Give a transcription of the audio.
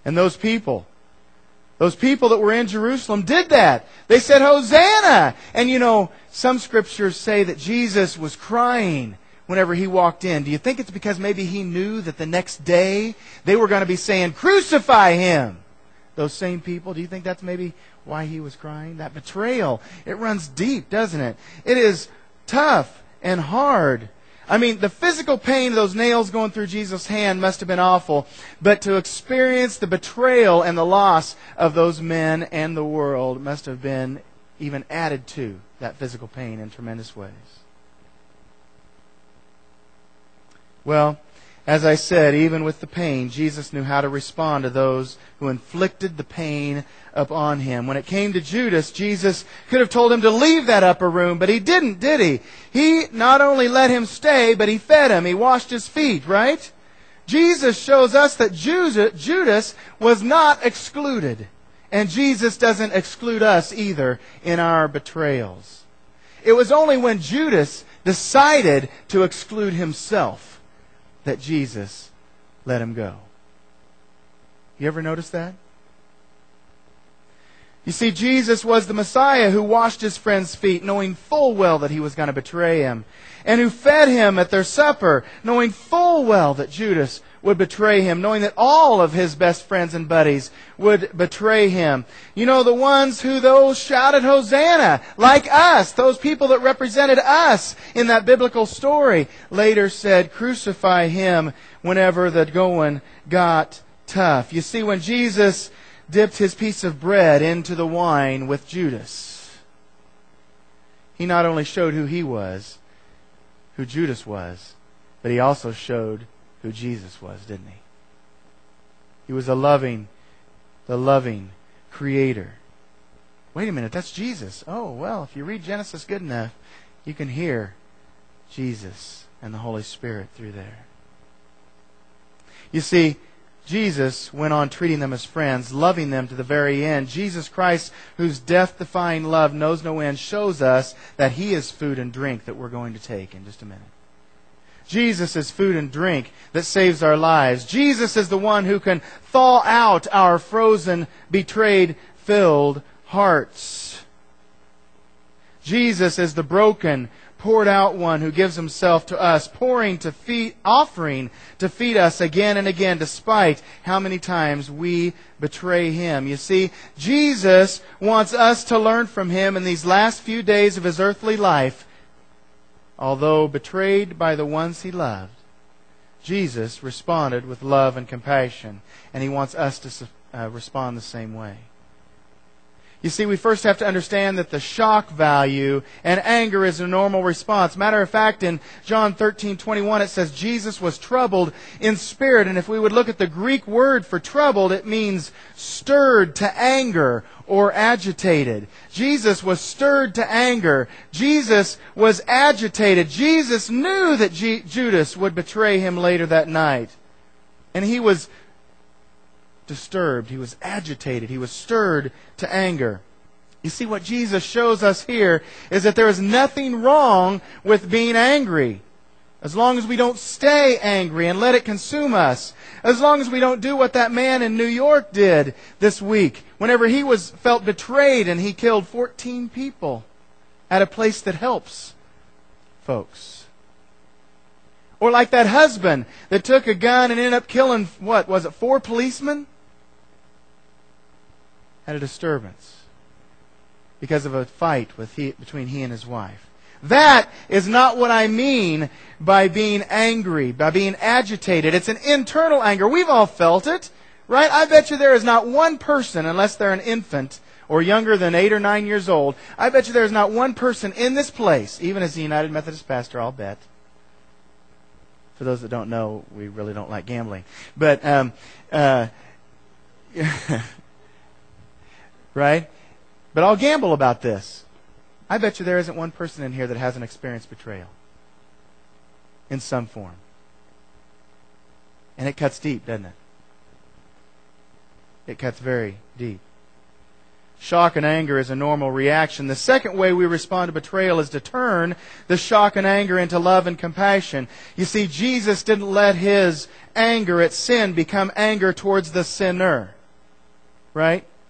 And those people that were in Jerusalem did that. They said, Hosanna! And you know, some scriptures say that Jesus was crying whenever he walked in. Do you think it's because maybe he knew that the next day they were going to be saying, crucify him? Those same people, do you think that's maybe why he was crying? That betrayal, it runs deep, doesn't it? It is tough and hard. I mean, the physical pain of those nails going through Jesus' hand must have been awful, but to experience the betrayal and the loss of those men and the world must have been even added to that physical pain in tremendous ways. Well, as I said, even with the pain, Jesus knew how to respond to those who inflicted the pain upon him. When it came to Judas, Jesus could have told him to leave that upper room, but he didn't, did he? He not only let him stay, but he fed him. He washed his feet, right? Jesus shows us that Judas was not excluded. And Jesus doesn't exclude us either in our betrayals. It was only when Judas decided to exclude himself that Jesus let him go. You ever notice that? You see, Jesus was the Messiah who washed his friend's feet, knowing full well that he was going to betray him, and who fed him at their supper, knowing full well that Judas would betray him, knowing that all of his best friends and buddies would betray him. You know, the ones who those shouted Hosanna, like us, those people that represented us in that biblical story, later said, crucify him whenever the going got tough. You see, when Jesus dipped his piece of bread into the wine with Judas, he not only showed who he was, who Judas was, but he also showed who Jesus was, didn't he? He was the loving Creator. Wait a minute, that's Jesus. Oh, well, if you read Genesis good enough, you can hear Jesus and the Holy Spirit through there. You see, Jesus went on treating them as friends, loving them to the very end. Jesus Christ, whose death-defying love knows no end, shows us that He is food and drink that we're going to take in just a minute. Jesus is food and drink that saves our lives. Jesus is the one who can thaw out our frozen, betrayed, filled hearts. Jesus is the broken, poured out one who gives Himself to us, offering to feed us again and again, despite how many times we betray Him. You see, Jesus wants us to learn from Him in these last few days of His earthly life. Although betrayed by the ones He loved, Jesus responded with love and compassion, and He wants us to respond the same way. You see, we first have to understand that the shock value and anger is a normal response. Matter of fact, in John 13:21, it says Jesus was troubled in spirit. And if we would look at the Greek word for troubled, it means stirred to anger or agitated. Jesus was stirred to anger. Jesus was agitated. Jesus knew that Judas would betray Him later that night. And He was disturbed. He was agitated. He was stirred to anger. You see, what Jesus shows us here is that there is nothing wrong with being angry. As long as we don't stay angry and let it consume us. As long as we don't do what that man in New York did this week, whenever he felt betrayed and he killed 14 people at a place that helps folks. Or like that husband that took a gun and ended up killing, 4 policemen? Had a disturbance because of a fight between he and his wife. That is not what I mean by being angry, by being agitated. It's an internal anger. We've all felt it, right? I bet you there is not one person, unless they're an infant or younger than 8 or 9 years old, I bet you there is not one person in this place, even as a United Methodist pastor, I'll bet. For those that don't know, we really don't like gambling. But, right? But I'll gamble about this. I bet you there isn't one person in here that hasn't experienced betrayal in some form. And it cuts deep, doesn't it? It cuts very deep. Shock and anger is a normal reaction. The second way we respond to betrayal is to turn the shock and anger into love and compassion. You see, Jesus didn't let His anger at sin become anger towards the sinner. right?